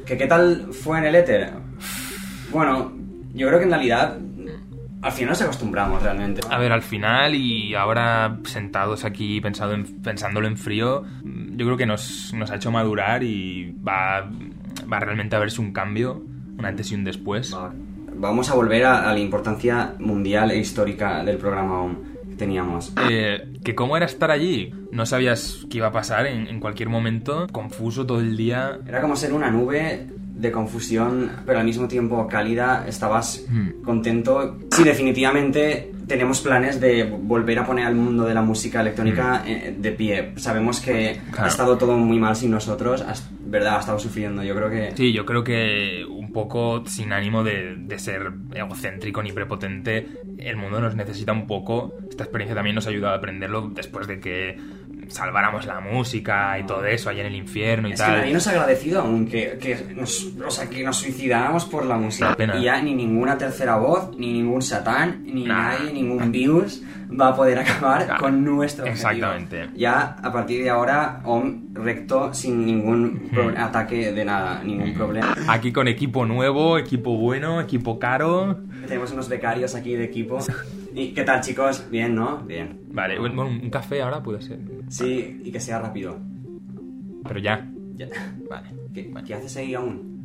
¿Qué tal fue en el éter? Bueno, yo creo que en realidad al final nos acostumbramos realmente, ¿no? A ver, al final y ahora sentados aquí pensándolo en frío, yo creo que nos ha hecho madurar y va realmente a verse un cambio, un antes y un después. Vamos a volver a la importancia mundial e histórica del programa OM que teníamos. Que cómo era estar allí, no sabías qué iba a pasar en cualquier momento, confuso todo el día. Era como ser una nube de confusión, pero al mismo tiempo cálida, estabas contento. Sí, definitivamente tenemos planes de volver a poner al mundo de la música electrónica de pie. Sabemos que Claro. ha estado todo muy mal sin nosotros, ¿verdad? Ha estado sufriendo, yo creo que... Sí, yo creo que un poco sin ánimo de ser egocéntrico ni prepotente, el mundo nos necesita un poco. Esta experiencia también nos ha ayudado a aprenderlo después de que salváramos la música y todo eso allá en el infierno y Es tal. que nadie nos ha agradecido aún que nos suicidáramos por la música. Una pena. Y ya ni ninguna tercera voz, ni ningún satán, ni Nah. nadie, ningún virus va a poder acabar Claro. con nuestro objetivo. Exactamente. Ya a partir de ahora, OM recto, sin ningún ataque de nada, ningún problema. Aquí con equipo nuevo, equipo bueno, equipo caro. Tenemos unos becarios aquí de equipo. ¿Y qué tal, chicos? Bien, ¿no? Bien. Vale, bueno, un café ahora puede ser. Sí, y que sea rápido. Pero ya. Ya. Vale. ¿Qué haces ahí aún?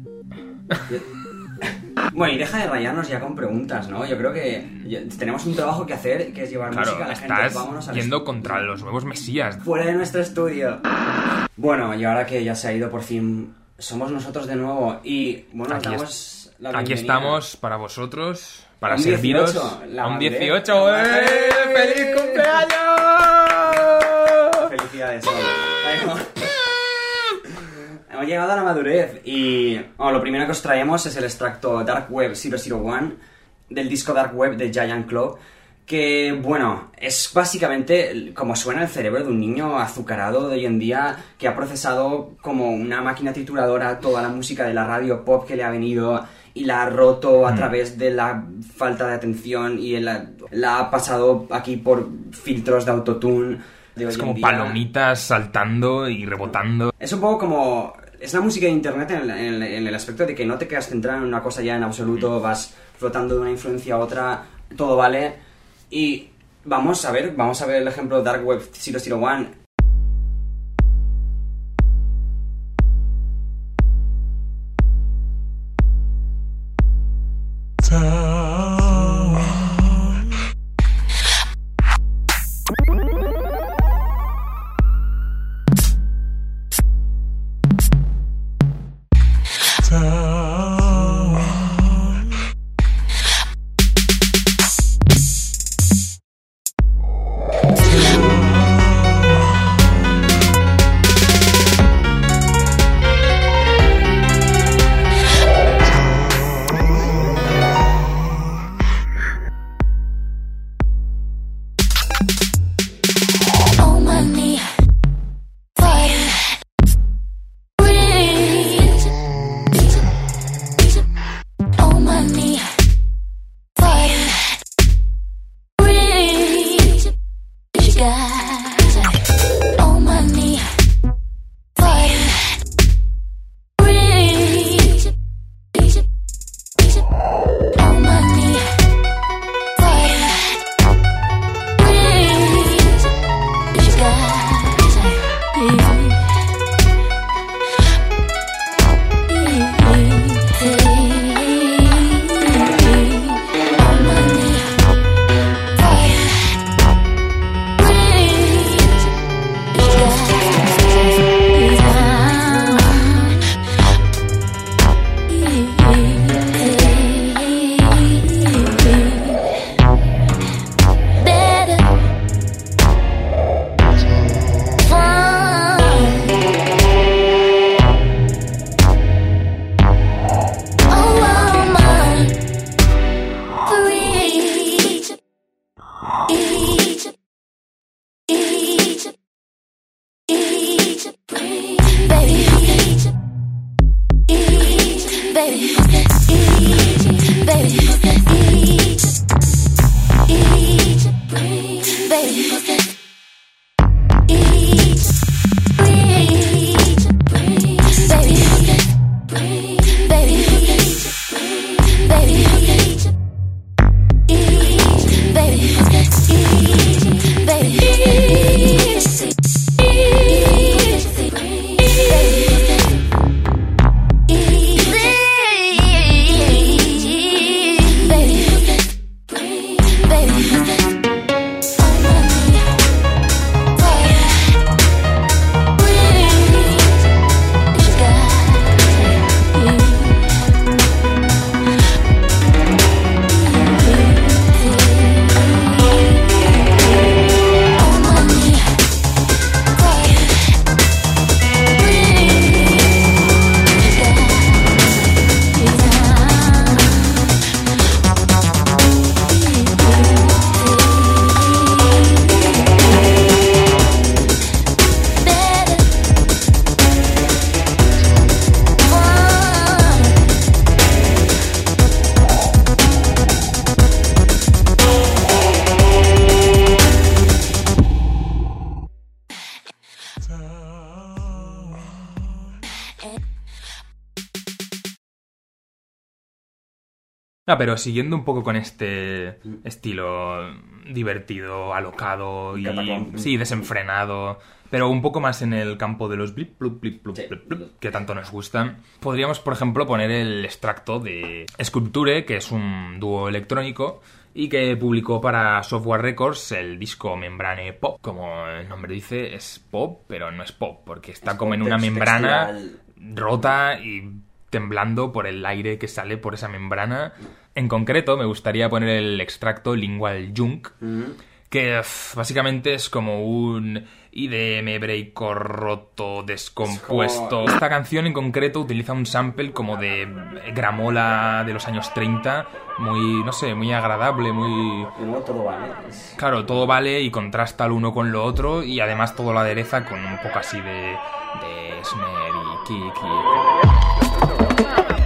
Bueno, y deja de rayarnos ya con preguntas, ¿no? Yo creo que tenemos un trabajo que hacer, que es llevar música Claro, a la estás gente. Vámonos al yendo contra los nuevos mesías. fuera de nuestro estudio. Bueno, y ahora que ya se ha ido por fin, somos nosotros de nuevo. Y bueno, Aquí damos la Aquí bienvenida. estamos para vosotros, para Un serviros. 18, la A un madurez. 18. La madurez. ¡Feliz cumpleaños! Felicidades, Sol. Hemos llegado a la madurez y lo primero que os traemos es el extracto Dark Web 001 del disco Dark Web de Giant Claw, que, bueno, es básicamente como suena el cerebro de un niño azucarado de hoy en día que ha procesado como una máquina trituradora toda la música de la radio pop que le ha venido y la ha roto a través de la falta de atención y la ha pasado aquí por filtros de autotune de hoy Es en como día. palomitas saltando y rebotando. Es un poco como... Es la música de internet en el aspecto de que no te quedas centrado en una cosa ya en absoluto, vas flotando de una influencia a otra, todo vale. Y vamos a ver el ejemplo Dark Web 001. Oh, money, fire, breathe. Pero siguiendo un poco con este estilo divertido, alocado y Catacomb. sí, desenfrenado, pero un poco más en el campo de los blip, plup, blip, plup, Sí. blip, plup, que tanto nos gustan, podríamos, por ejemplo, poner el extracto de Sculpture, que es un dúo electrónico y que publicó para Software Records el disco Membrane Pop. Como el nombre dice, es pop, pero no es pop, porque está Es como pop en una membrana textural. rota y temblando por el aire que sale por esa membrana. En concreto, me gustaría poner el extracto Lingual Junk, que básicamente es como un IDM breakcore roto, descompuesto. Es como- Esta canción en concreto utiliza un sample como de gramola de los años 30, muy, no sé, muy agradable, muy... De nuevo todo vale. Claro, todo vale y contrasta el uno con lo otro y además todo lo adereza con un poco así de snare y kick y...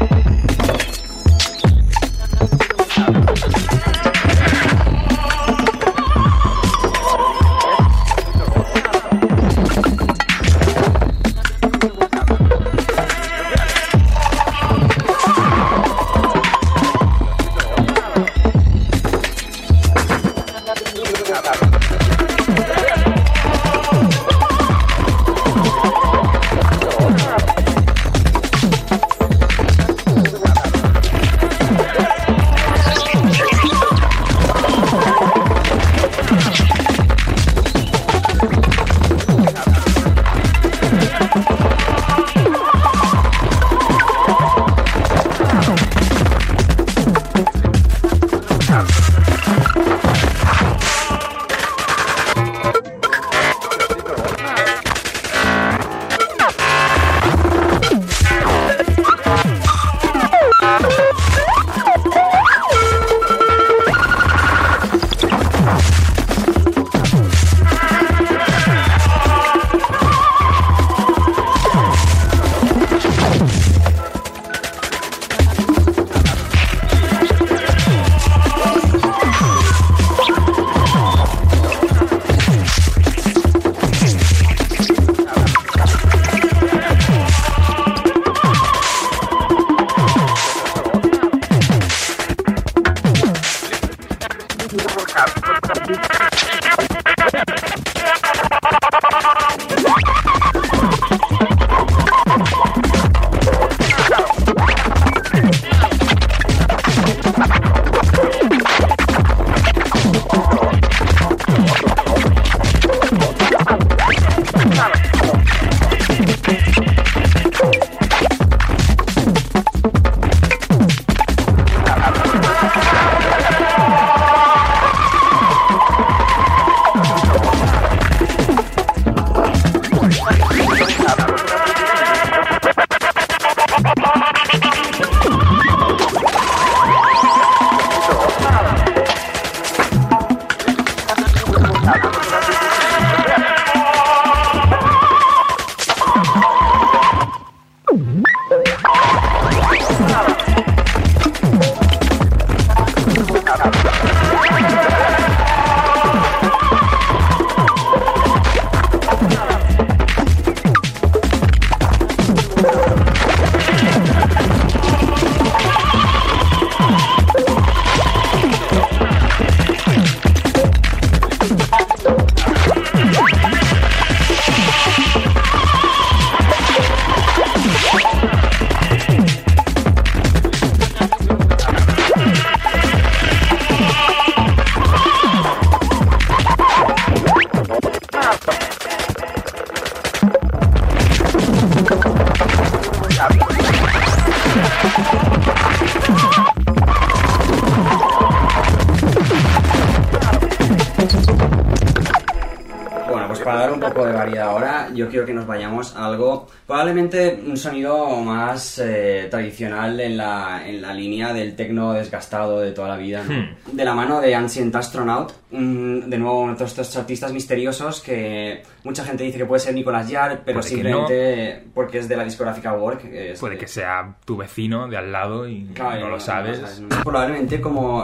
Bueno, pues para dar un poco de variedad ahora, yo quiero que nos vayamos a algo, probablemente un sonido más tradicional en la línea del tecno desgastado de toda la vida, ¿no? De la mano de Ancient Astronaut, de nuevo uno de estos artistas misteriosos que mucha gente dice que puede ser Nicolas Jarre, pero Puede que simplemente porque es de la discográfica Work. Puede que sea tu vecino de al lado y Claro, no lo sabes. Probablemente como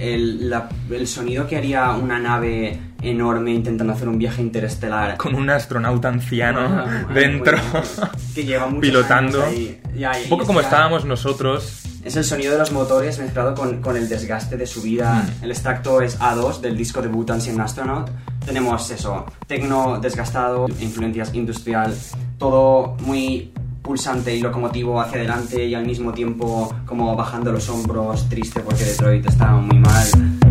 el sonido que haría una nave enorme intentando hacer un viaje interestelar. Con un astronauta anciano Ah, dentro, que lleva muchos pilotando. años ahí. Un poco como estábamos nosotros Es el sonido de los motores mezclado con el desgaste de su vida. El extracto es A2 del disco debut Ancient Astronaut. Tenemos eso, tecno desgastado, influencias industrial, todo muy pulsante y locomotivo hacia adelante y al mismo tiempo como bajando los hombros, triste porque Detroit está muy mal.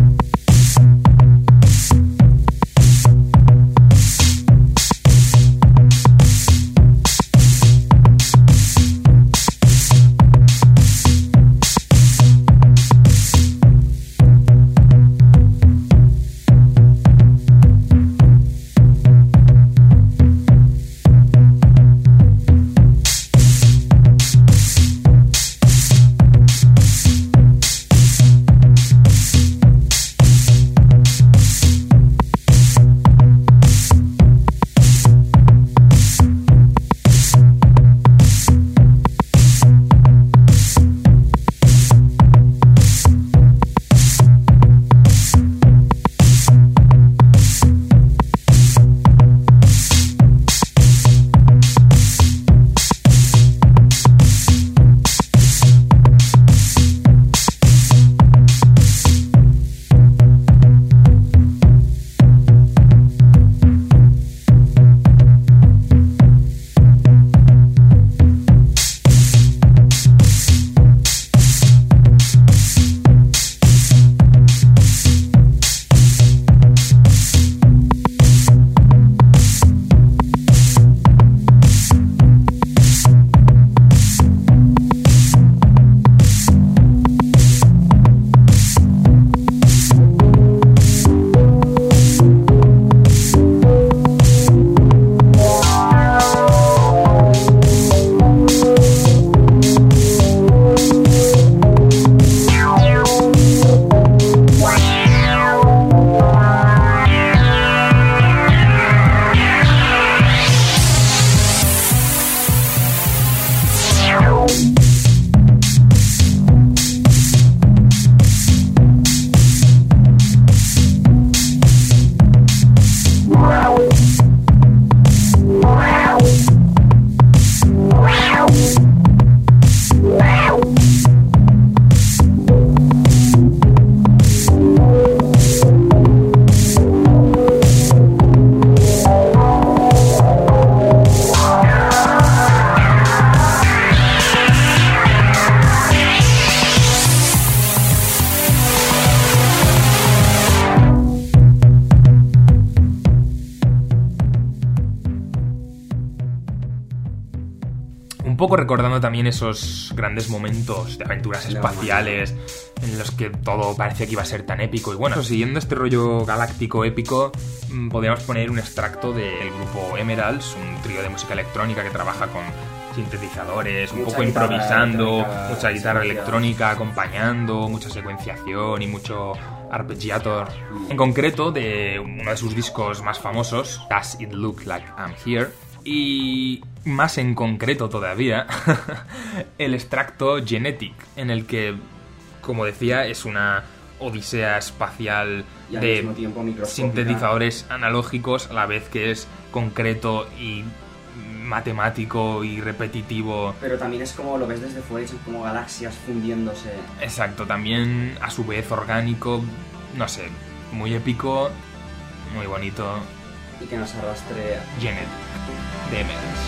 poco recordando también esos grandes momentos de aventuras espaciales en los que todo parecía que iba a ser tan épico. Y bueno, siguiendo este rollo galáctico épico, podríamos poner un extracto del grupo Emeralds, un trío de música electrónica que trabaja con sintetizadores, un poco improvisando, mucha guitarra electrónica acompañando, mucha secuenciación y mucho arpeggiator. En concreto, de uno de sus discos más famosos, Does It Look Like I'm Here? Y más en concreto todavía, el extracto Genetic, en el que, como decía, es una odisea espacial de sintetizadores analógicos, a la vez que es concreto y matemático y repetitivo. Pero también es como lo ves desde fuera y son como galaxias fundiéndose. Exacto, también a su vez orgánico, no sé, muy épico, muy bonito. Y que nos arrastre Genetic de Emeralds.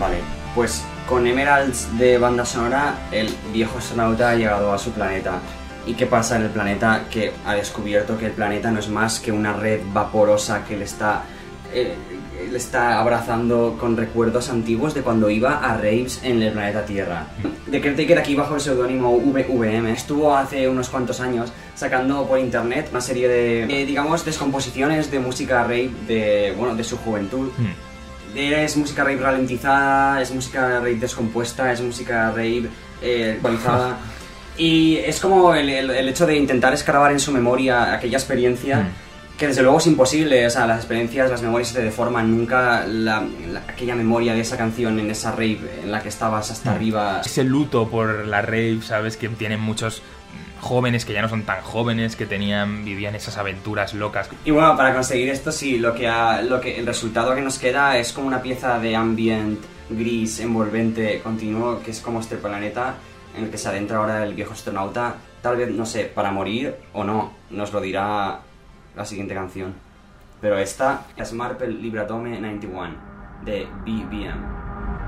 Vale, pues con Emeralds de banda sonora, el viejo astronauta ha llegado a su planeta. ¿Y qué pasa en el planeta? Que ha descubierto que el planeta no es más que una red vaporosa que le está abrazando con recuerdos antiguos de cuando iba a raves en el planeta Tierra. The Caretaker, aquí bajo el seudónimo VVM, estuvo hace unos cuantos años sacando por internet una serie de, digamos, descomposiciones de música rave de su juventud. Es música rave ralentizada, es música rave descompuesta, es música rave actualizada. Y es como el hecho de intentar escarbar en su memoria aquella experiencia que desde luego es imposible. O sea, las experiencias, las memorias se te deforman. Nunca aquella memoria de esa canción en esa rave en la que estabas hasta arriba. Ese luto por la rave, ¿sabes? Que tienen muchos jóvenes que ya no son tan jóvenes, que vivían esas aventuras locas. Y bueno, para conseguir esto, sí, el resultado que nos queda es como una pieza de ambient gris, envolvente, continuo, que es como este planeta en el que se adentra ahora el viejo astronauta, tal vez, no sé, para morir o no, nos lo dirá la siguiente canción. Pero esta es Marple Libratome 91 de BBM.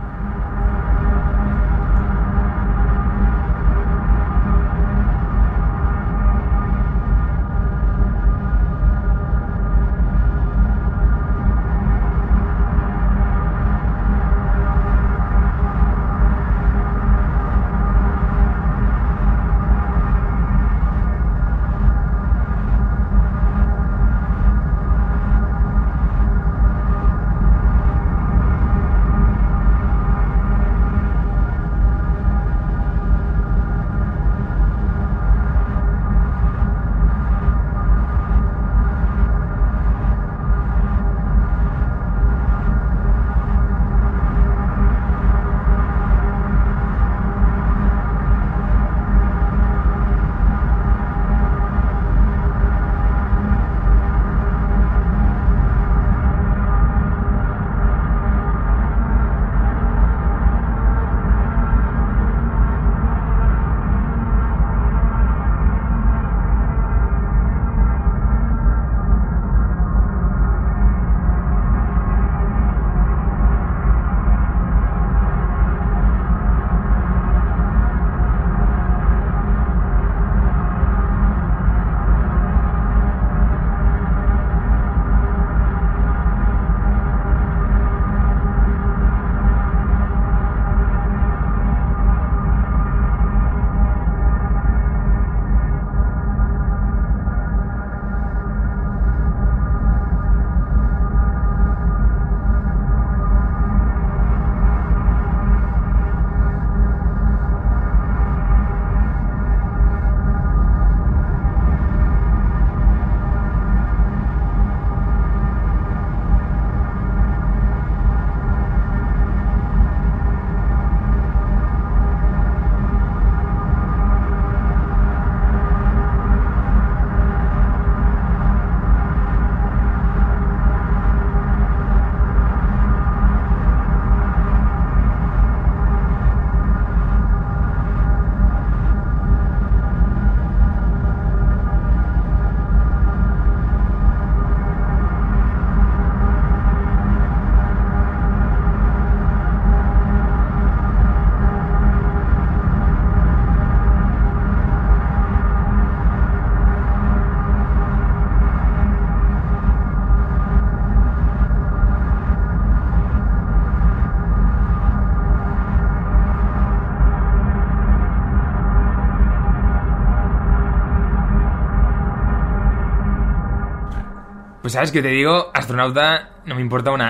Pues sabes que te digo, astronauta, no me importa una...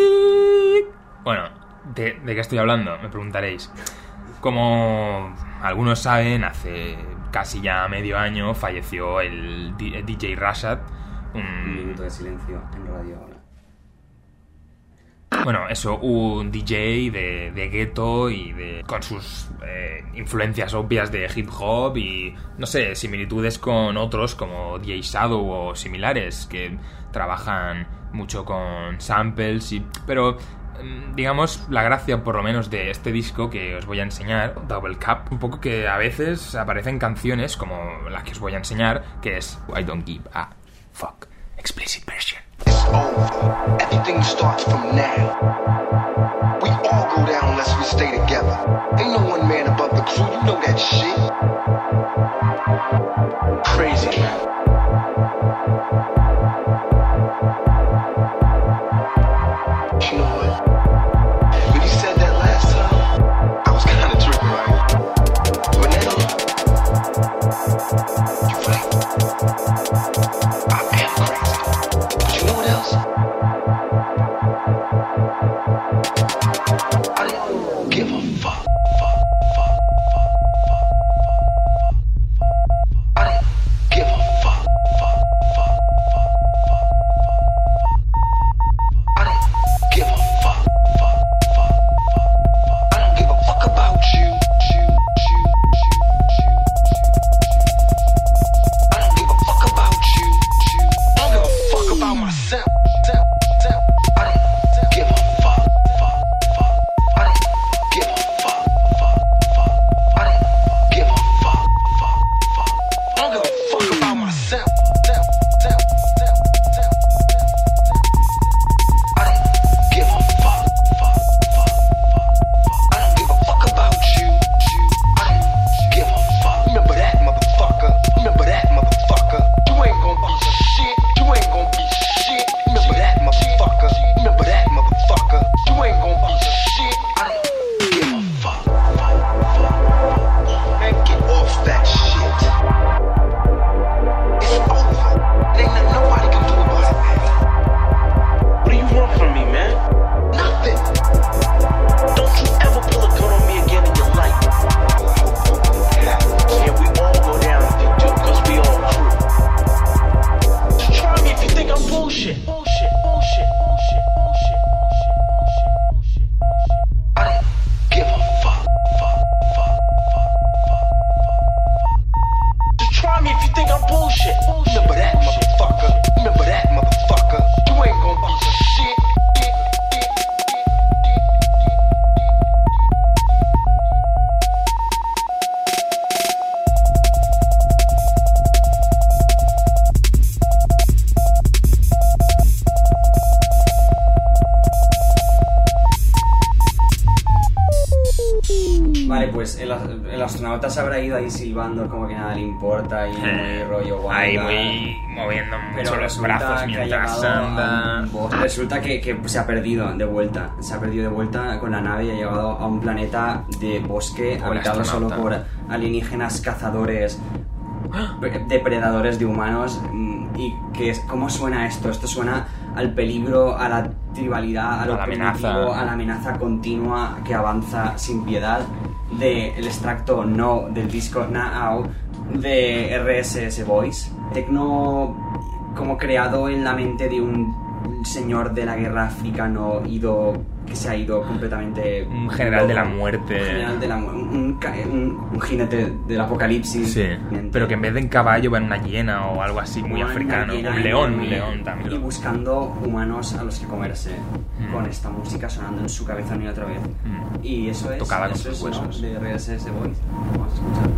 Bueno, ¿de qué estoy hablando? Me preguntaréis. Como algunos saben, hace casi ya medio año falleció el DJ Rashad. Un minuto de silencio en radio ahora. Bueno, eso, un DJ de gueto y con sus influencias obvias de hip hop y, no sé, similitudes con otros como DJ Shadow o similares que trabajan mucho con samples pero digamos la gracia por lo menos de este disco que os voy a enseñar, Double Cup, un poco que a veces aparecen canciones como la que os voy a enseñar, que es I Don't Give a Fuck Explicit Version. It's over. Everything starts from now. We all go down unless we stay together. Ain't no one man above the crew, you know that shit. Crazy, man. You know what? When you said that last time, I was kinda tripping, right? But now, you're right. I am crazy. But you know what else? I don't give a fuck. I don't give a fuck. I don't give a fuck. I don't give a fuck about you. I don't give a fuck about you. I don't give a fuck about myself. I don't give a fuck. I don't give a fuck. I don't give a fuck. I don't give a fuck about myself. I don't give a fuck. I don't give a fuck about you. I don't give a fuck. Remember that, motherfucker. Remember that, motherfucker. You ain't gon' be shit. You ain't gon' be shit. Remember that, motherfucker. Remember that, motherfucker. You ain't gon' be shit. I don't give a fuck. Man, get off that shit. It's over. Ain't nothing nobody can do about it, man. What do you want from me, man? Nothing. Don't you ever pull a gun on me again in your life. Yeah, we all go down if you do, cause we all crew. Just try me if you think I'm bullshit. I don't give a fuck. Just try me if you think I'm bullshit. Remember that, motherfucker. Remember that, motherfucker. You ain't gon' be shit. Vale, pues el astronauta se habrá ido ahí silbando como que nada le importa y muy rollo guay. Ahí muy moviendo mucho los resulta brazos que ha mientras llegado anda. a un bosque. Resulta que se ha perdido de vuelta. Se ha perdido de vuelta con la nave y ha llegado a un planeta de bosque Como el habitado solo por astronauta. alienígenas cazadores, depredadores de humanos. Y ¿cómo suena esto? Esto suena al peligro, a la tribalidad, a lo A la primitivo, amenaza. a la amenaza continua que avanza sin piedad del extracto No del disco Now de RSS Boys. Tecno como creado en la mente de un señor de la guerra africano que se ha ido completamente... Un general de la loco. muerte. Un general de la un jinete del apocalipsis. Sí, pero que en vez de en caballo va en una hiena o algo así muy Una africano. hiena Un león enorme también. Y buscando humanos a los que comerse con esta música sonando en su cabeza una y otra vez. Y eso es... Tocada con eso sus es, huesos. ¿no? De RSS Boys. Vamos a escucharlo.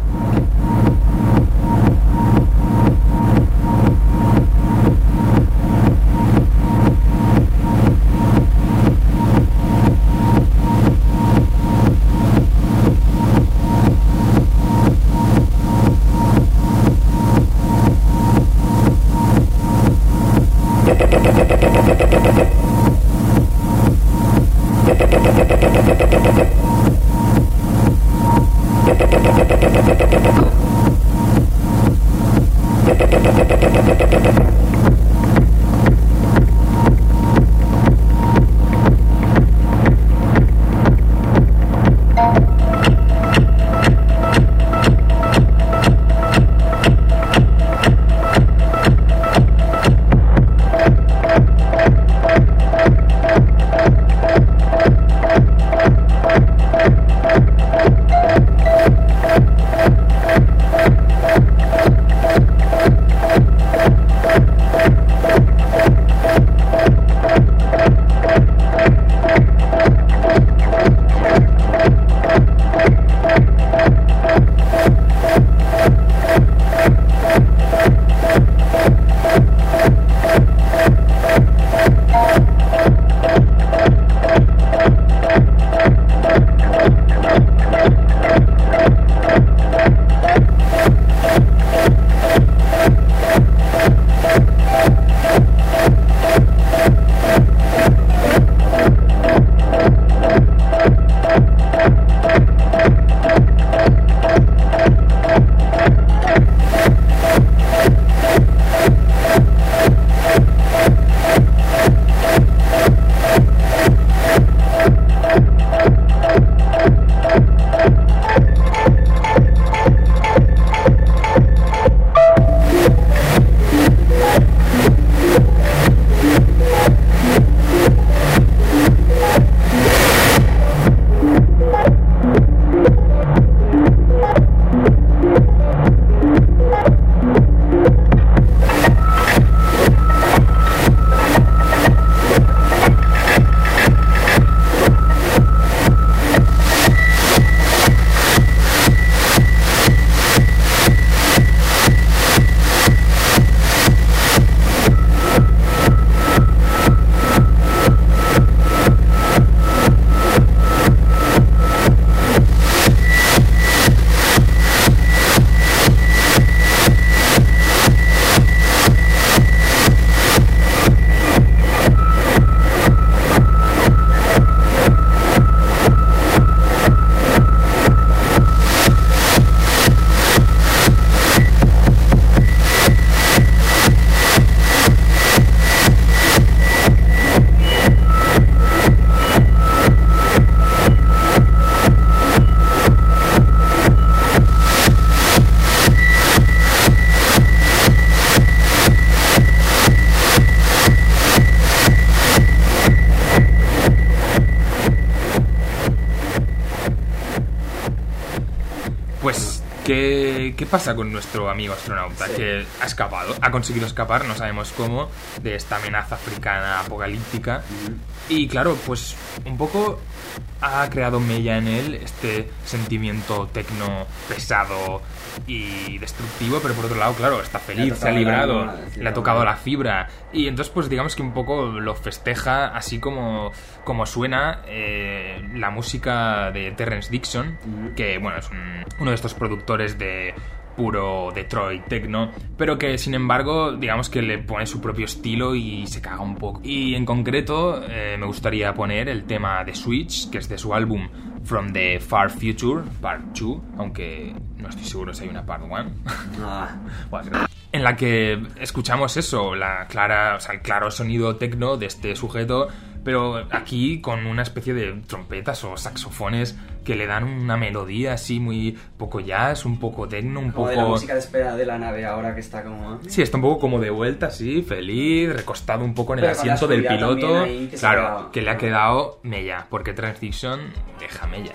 ¿Qué pasa con nuestro amigo astronauta? Sí. Que ha escapado, ha conseguido escapar, no sabemos cómo, de esta amenaza africana apocalíptica. Y claro, pues un poco ha creado mella en él este sentimiento tecno pesado y destructivo, pero por otro lado, claro, está feliz, se ha librado, le ha tocado la fibra. Y entonces, pues digamos que un poco lo festeja, así como suena la música de Terrence Dixon, que bueno, es uno de estos productores de puro Detroit techno, pero que sin embargo digamos que le pone su propio estilo y se caga un poco. Y en concreto me gustaría poner el tema de Switch, que es de su álbum From the Far Future, Part 2, aunque no estoy seguro si hay una Part 1. Bueno, en la que escuchamos eso, el claro sonido techno de este sujeto, pero aquí con una especie de trompetas o saxofones que le dan una melodía así muy poco jazz, un poco techno, un como poco... de la música de espera de la nave ahora que está como... Sí, está un poco como de vuelta, así, feliz, recostado un poco en el Pero con la asiento del oscuridad piloto. también ahí, que se Claro, queda- que le ha quedado mella, porque Transition deja mella.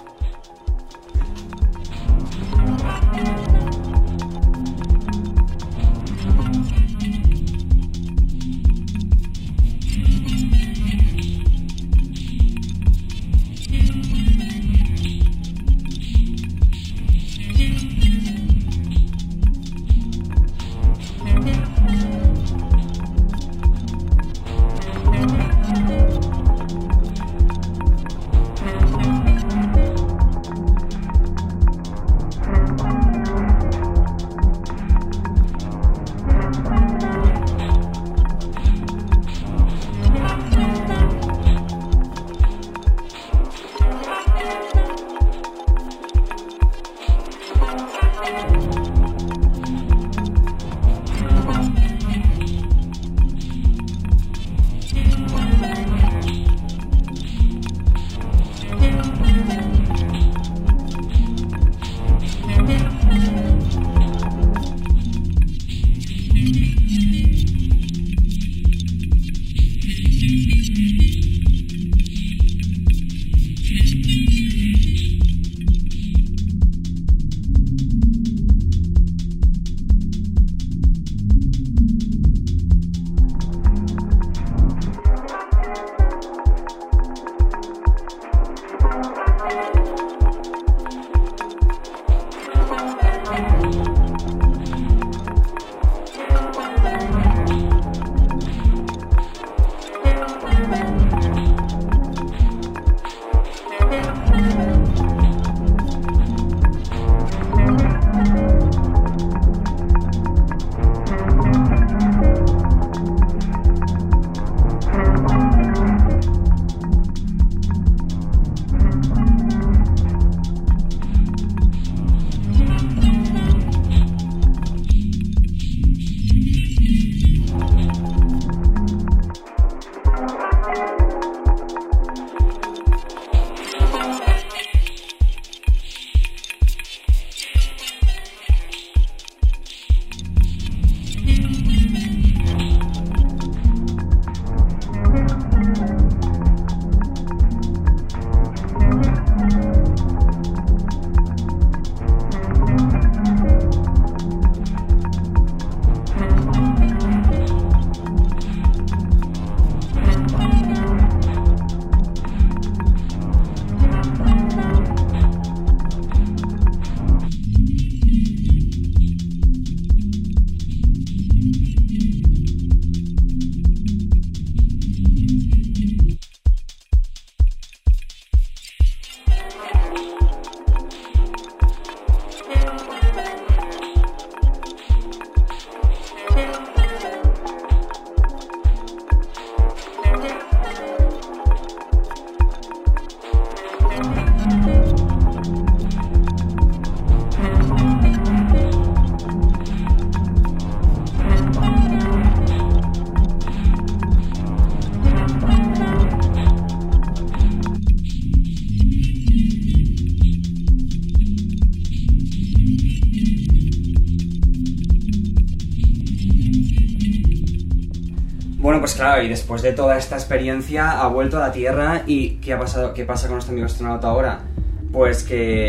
Bueno, pues claro, y después de toda esta experiencia ha vuelto a la Tierra y ¿qué ha pasado? ¿Qué pasa con nuestro amigo astronauta ahora? Pues que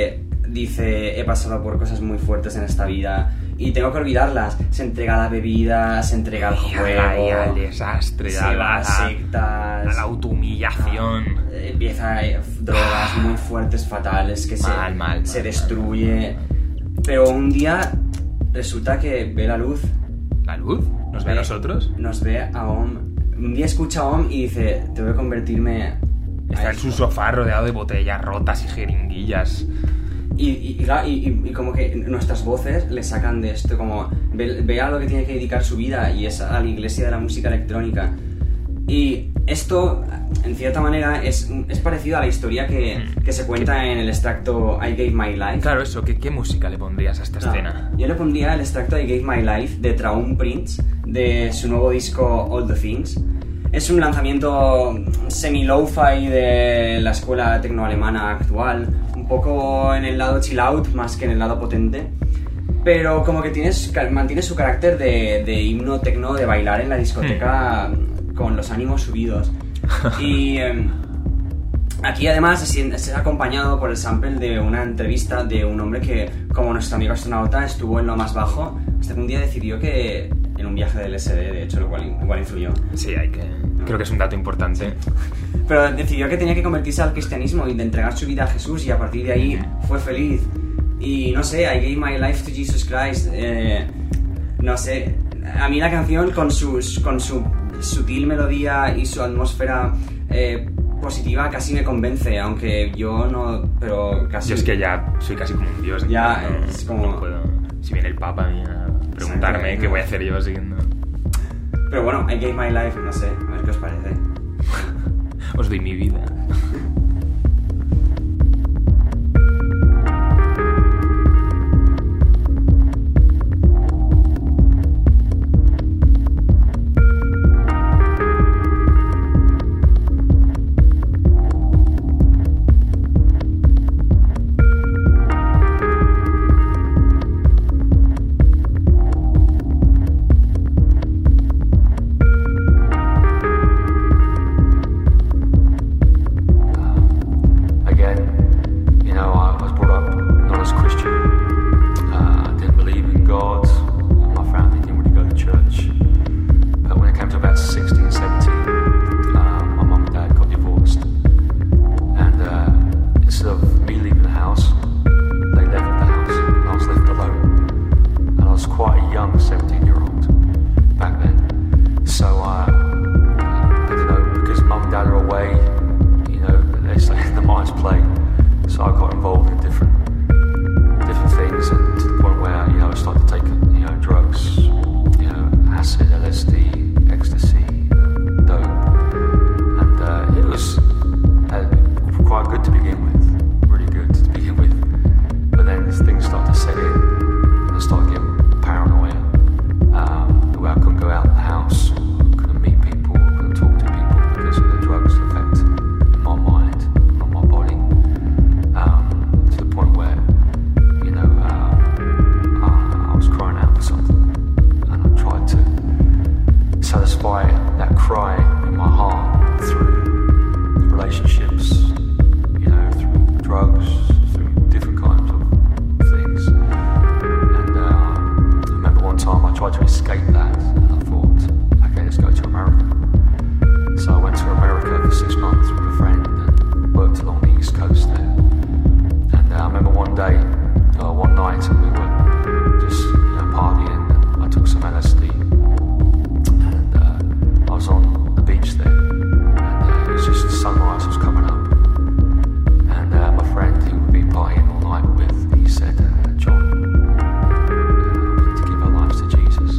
dice, he pasado por cosas muy fuertes en esta vida y tengo que olvidarlas. Se entrega a la bebida, se entrega al juego, y al desastre, se a va a sectas, a la autohumillación. empieza drogas muy fuertes, fatales, que se destruye. Pero un día resulta que ve la luz. ¿La luz? ¿Nos ve a nosotros? Nos ve a Om. Un día escucha a Om y dice, tengo que convertirme... Está en su sofá rodeado de botellas rotas y jeringuillas. Y como que nuestras voces le sacan de esto, como ve a lo que tiene que dedicar su vida, y es a la iglesia de la música electrónica. Y esto, en cierta manera, es parecido a la historia que se cuenta en el extracto I Gave My Life. Claro, eso, ¿qué música le pondrías a esta escena? Yo le pondría el extracto I Gave My Life de Traum Prince, de su nuevo disco All the Things. Es un lanzamiento semi-lo-fi de la escuela tecnoalemana actual, un poco en el lado chill out más que en el lado potente, pero como que mantiene su carácter de himno tecno, de bailar en la discoteca con los ánimos subidos. Y aquí además se ha acompañado por el sample de una entrevista de un hombre que, como nuestro amigo astronauta, estuvo en lo más bajo hasta que un día decidió que, en un viaje del LSD, de hecho, lo cual igual influyó. Sí, creo que es un dato importante. Pero decidió que tenía que convertirse al cristianismo y de entregar su vida a Jesús, y a partir de ahí fue feliz. Y no sé, I Gave My Life to Jesus Christ. No sé, a mí la canción con su sutil melodía y su atmósfera positiva casi me convence, aunque yo no... Pero casi... Yo es que ya soy casi como un dios. Ya, no, es como... No puedo. Si viene el Papa a mí a preguntarme sí, qué voy a hacer yo siguiendo... Pero bueno, I Gave My Life, no sé, a ver qué os parece. Os doy mi vida.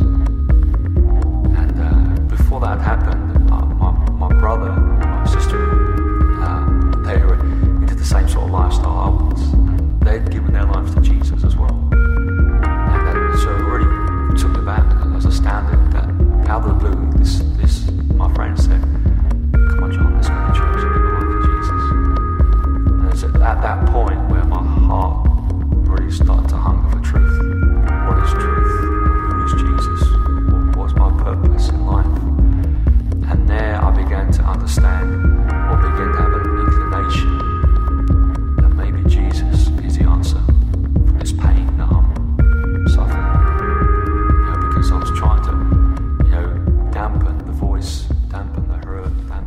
Before that happened, my brother, my sister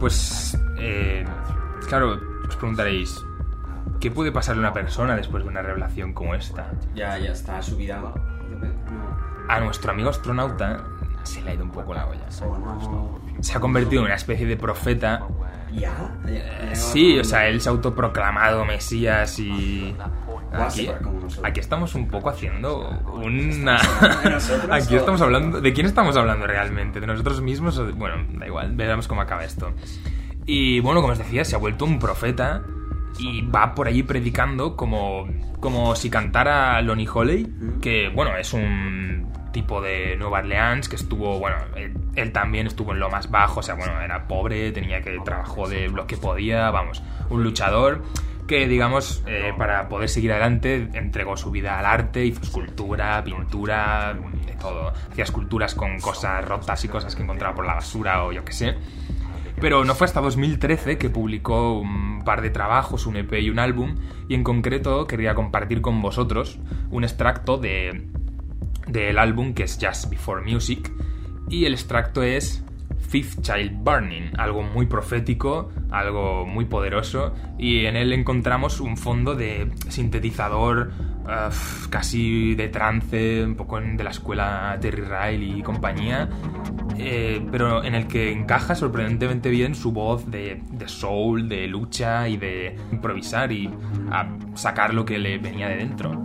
Pues, claro, os preguntaréis, ¿qué puede pasarle a una persona después de una revelación como esta? Ya está su vida. No. A nuestro amigo astronauta se le ha ido un poco la olla. Oh, no. Se ha convertido en una especie de profeta. ¿Ya? Sí, o sea, él se ha autoproclamado Mesías y... Aquí estamos un poco haciendo una... Aquí estamos hablando... ¿De quién estamos hablando realmente? ¿De nosotros mismos? Bueno, da igual, veremos cómo acaba esto. Y bueno, como os decía, se ha vuelto un profeta y va por allí predicando como si cantara Lonnie Holley, que, bueno, es un tipo de Nueva Orleans que estuvo, bueno, él también estuvo en lo más bajo, o sea, bueno, era pobre, trabajó de lo que podía, vamos, un luchador que, digamos, para poder seguir adelante entregó su vida al arte, hizo escultura, pintura, de todo. Hacía esculturas con cosas rotas y cosas que encontraba por la basura o yo qué sé. Pero no fue hasta 2013 que publicó un par de trabajos, un EP y un álbum, y en concreto quería compartir con vosotros un extracto del álbum, que es Just Before Music, y el extracto es Fifth Child Burning, algo muy profético, algo muy poderoso, y en él encontramos un fondo de sintetizador casi de trance, un poco de la escuela Terry Riley y compañía, pero en el que encaja sorprendentemente bien su voz de soul, de lucha y de improvisar y a sacar lo que le venía de dentro.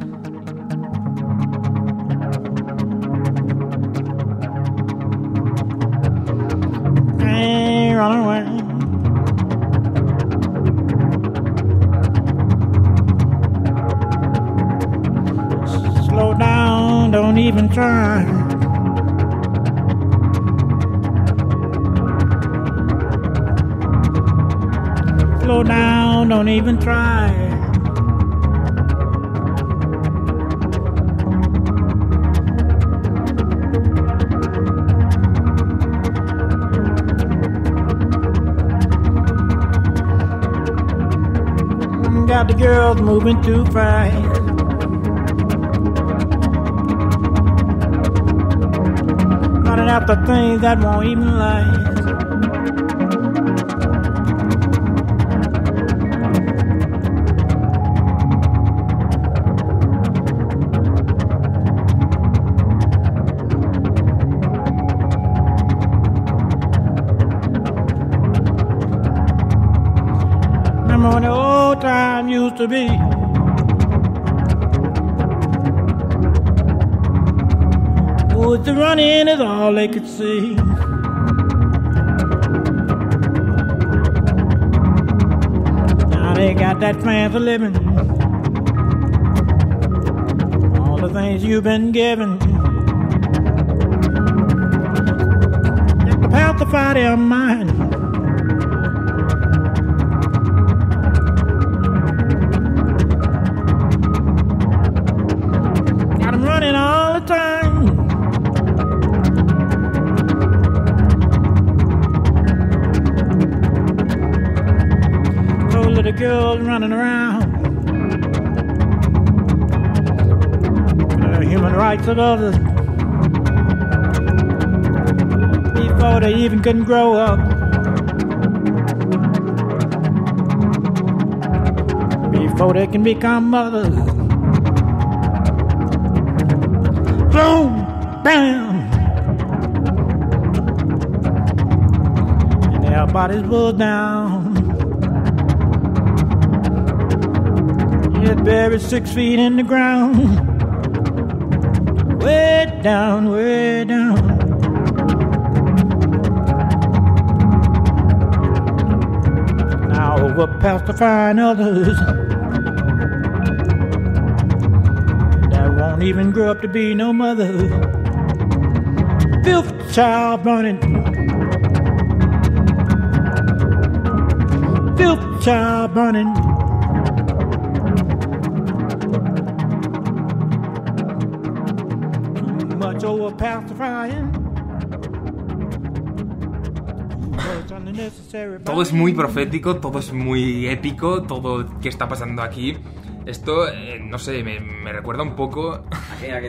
Run away. Slow down, don't even try. Slow down, don't even try. Got the girls moving too fast. Running after things that won't even last. Remember when the old time used to be? Woods to run in is all they could see. Now they got that fancy living, all the things you've been given. Got to pacify their mind. The girls running around, the human rights of others, before they even can grow up, before they can become mothers. Boom, bam, and their bodies pull down. Buried 6 feet in the ground, way down, way down. Now over pacifying others that won't even grow up to be no mother. Filth child burning, filth child burning. Todo es muy profético, todo es muy épico, todo que está pasando aquí. Esto, no sé, me recuerda un poco... ¿A qué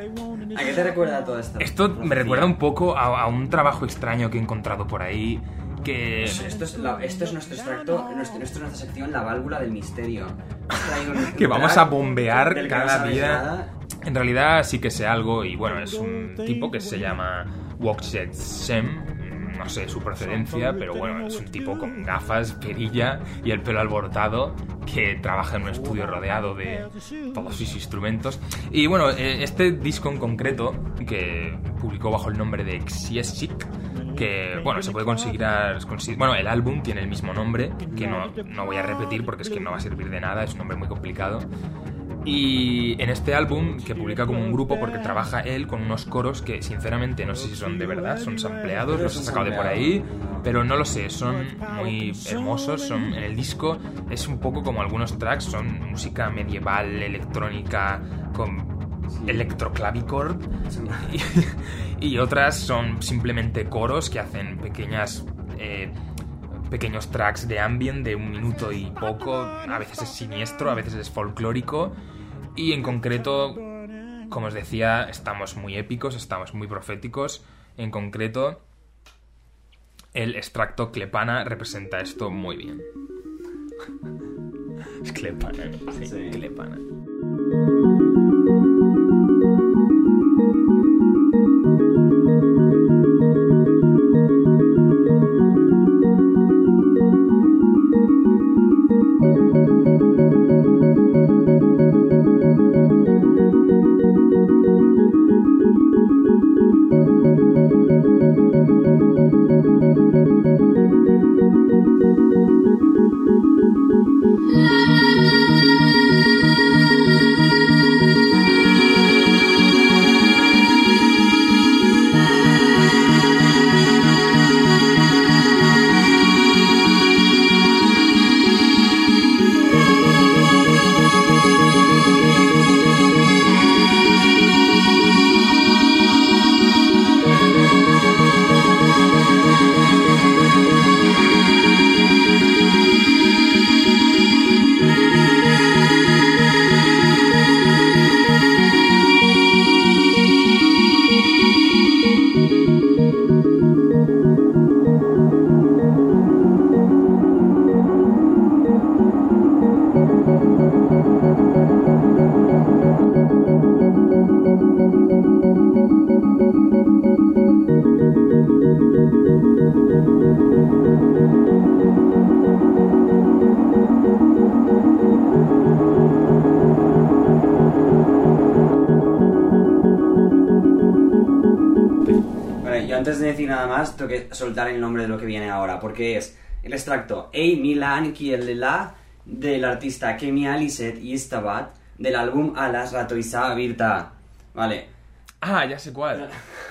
te recuerda todo esto? Esto me recuerda un poco a un trabajo extraño que he encontrado por ahí que... Esto es nuestro extracto, esto es nuestra sección, la válvula del misterio. que vamos a bombear del que no cada sabes día. nada. En realidad sí que sé algo y bueno, es un tipo que se llama Wokjet Sem, no sé su procedencia, pero bueno, es un tipo con gafas, perilla y el pelo alborotado que trabaja en un estudio rodeado de todos sus instrumentos. Y bueno, este disco en concreto, que publicó bajo el nombre de Xiesik, que bueno, se puede conseguir, bueno, el álbum tiene el mismo nombre, que no voy a repetir porque es que no va a servir de nada, es un nombre muy complicado. Y en este álbum, que publica como un grupo, porque trabaja él con unos coros que sinceramente no sé si son de verdad, son sampleados, los ha sacado de por ahí, pero no lo sé, son muy hermosos, en el disco es un poco como algunos tracks, son música medieval, electrónica, con electroclavichord, y otras son simplemente coros que hacen pequeños tracks de ambient de 1 minuto y poco, a veces es siniestro, a veces es folclórico, y en concreto, como os decía, estamos muy épicos, estamos muy proféticos. En concreto, el extracto Clepana representa esto muy bien. Es Clepana, sí. Clepana. Antes de decir nada más, tengo que soltar el nombre de lo que viene ahora, porque es el extracto Ei Milan Kielela del artista Kemi Aliset y Istabat del álbum Alas Ratoisa Virta. Vale. Ah, ya sé cuál.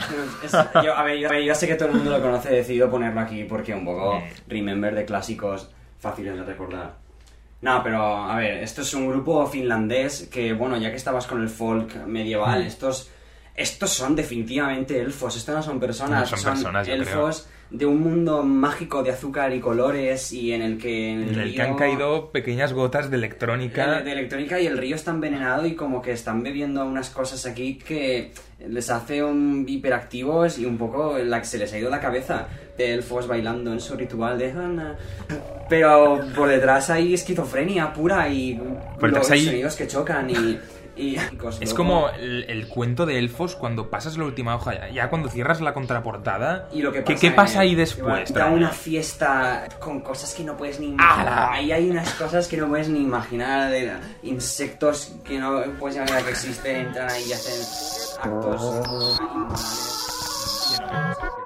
Yo sé que todo el mundo lo conoce, he decidido ponerlo aquí porque un poco remember de clásicos fáciles de recordar. No, pero a ver, esto es un grupo finlandés que, bueno, ya que estabas con el folk medieval, estos son definitivamente elfos, estos no son personas, No son personas, yo elfos de un mundo mágico de azúcar y colores y en el que en el que han caído pequeñas gotas de electrónica. De electrónica, y el río está envenenado y como que están bebiendo unas cosas aquí que les hace hiperactivos y un poco se les ha ido la cabeza de elfos bailando en su ritual de... Pero por detrás hay esquizofrenia pura y los sonidos que chocan y es como el cuento de elfos cuando pasas la última hoja, ya cuando cierras la contraportada. Y lo que ¿Qué pasa ahí después? Da una fiesta con cosas que no puedes ni imaginar. Ahí hay unas cosas que no puedes ni imaginar, de insectos que no puedes imaginar que existen, entran ahí y hacen actos animales.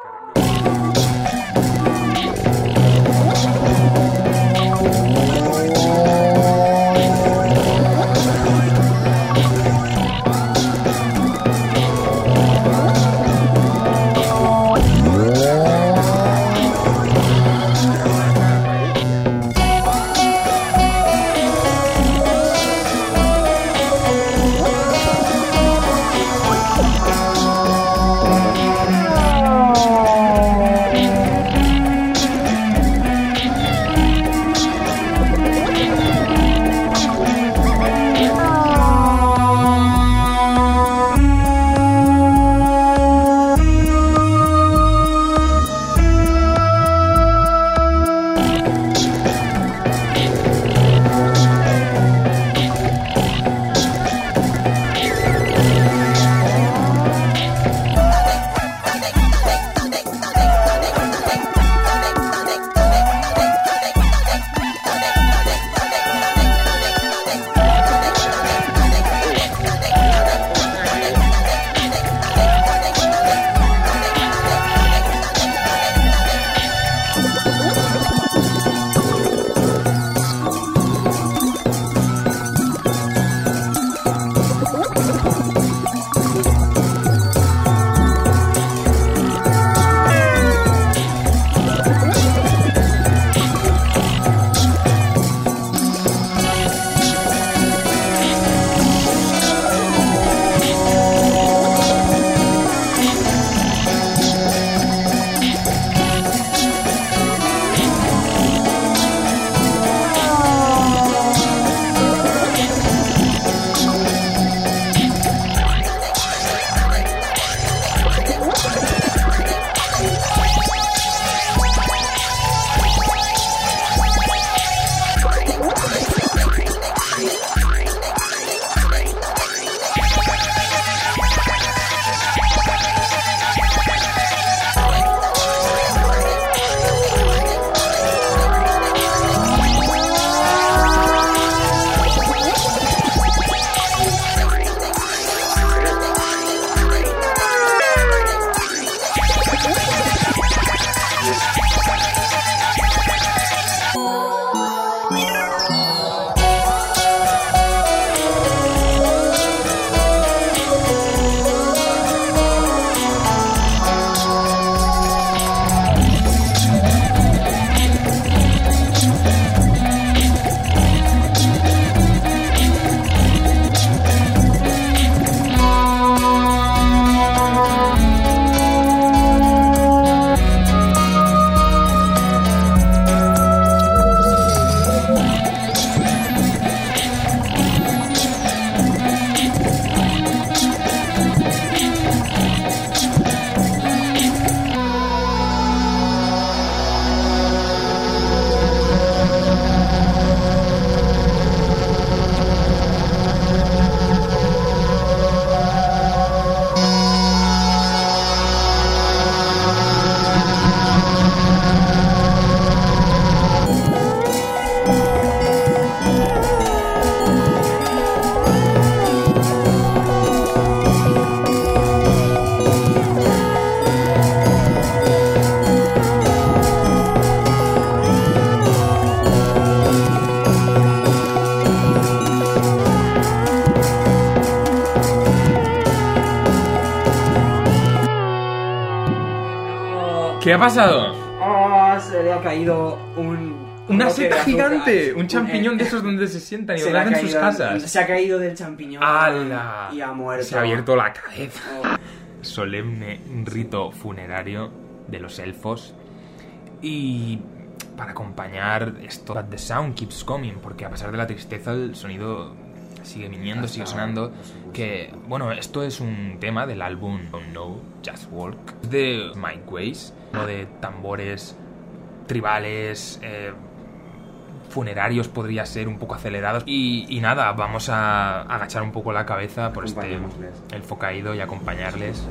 ¿Qué ha pasado? ¡Oh! Se le ha caído Una bloque de seta azúcar. gigante, un champiñón de esos donde se sientan y Se donde le ha hacen sus caído- casas. Se ha caído del champiñón. ¡Hala! Y ha muerto. Se ha abierto la cabeza. Oh. Solemne rito funerario de los elfos. Y para acompañar esto, But the sound keeps coming, porque a pesar de la tristeza el sonido sigue viniendo, sigue sonando. Que, bueno, esto es un tema del álbum Don't Know, Just Walk, de Mike Weiss, ¿no? De tambores tribales, funerarios podría ser, un poco acelerados. Y nada, vamos a agachar un poco la cabeza por este Acompañémosles. elfo caído y acompañarles.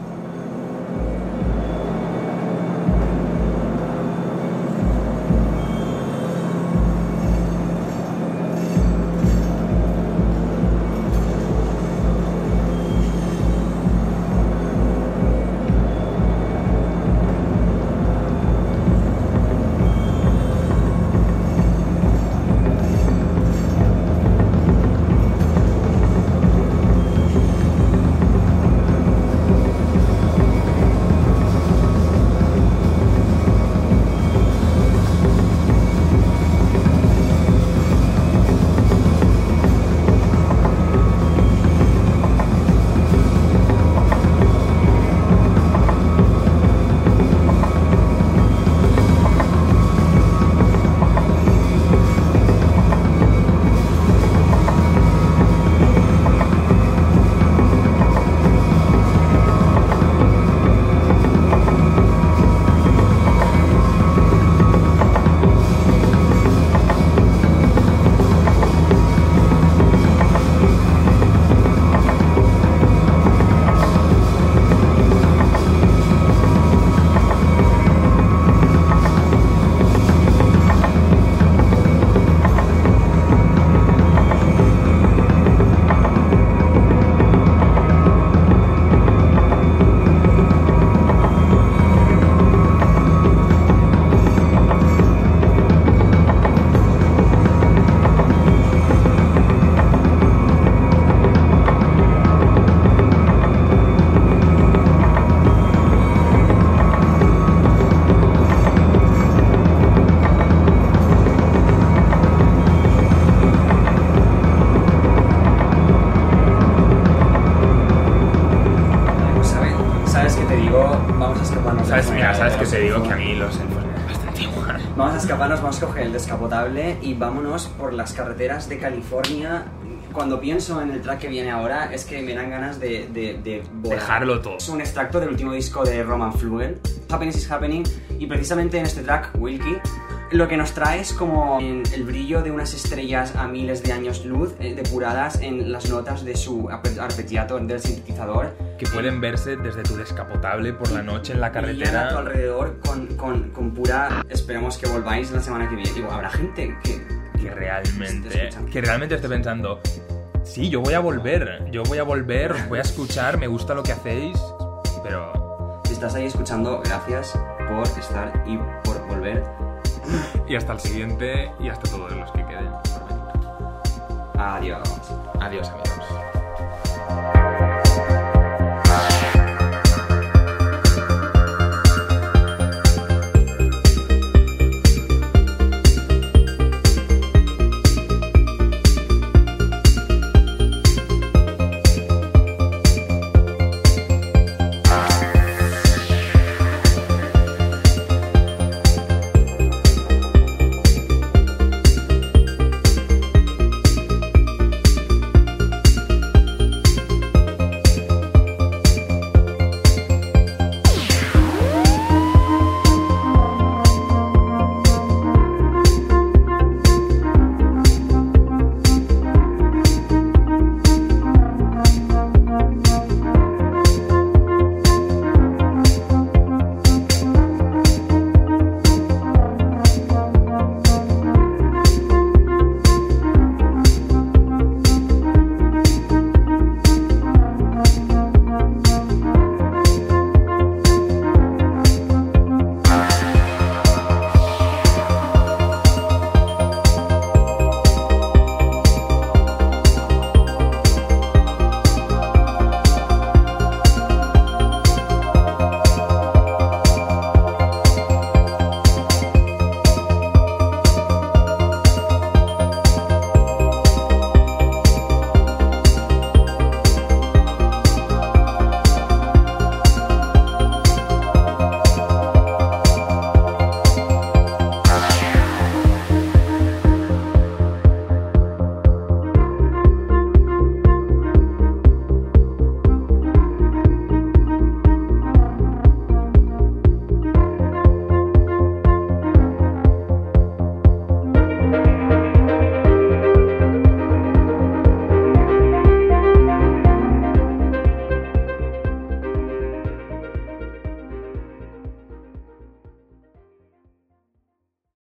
¿Sabes qué te digo? Vamos a escaparnos. ¿Sabes? Mira, ¿sabes que qué te digo? Que a mí los elfos me dan bastante igual. Vamos a escaparnos, vamos a coger el descapotable y vámonos por las carreteras de California. Cuando pienso en el track que viene ahora, es que me dan ganas de volar. Dejarlo todo. Es un extracto del último disco de Roman Flugel, Happiness is Happening, y precisamente en este track, Wilkie, lo que nos trae es como el brillo de unas estrellas a miles de años luz, depuradas en las notas de su arpeggiato del sintetizador. Que pueden verse desde tu descapotable por la noche en la Brillan a tu carretera. alrededor con pura... Esperemos que volváis la semana que viene. Digo, habrá gente que Que realmente esté pensando, sí, yo voy a volver, voy a escuchar, me gusta lo que hacéis, pero... Si estás ahí escuchando, gracias por estar y por volver. Y hasta el siguiente, y hasta todos los que queden por venir. Adiós. Adiós, amigos.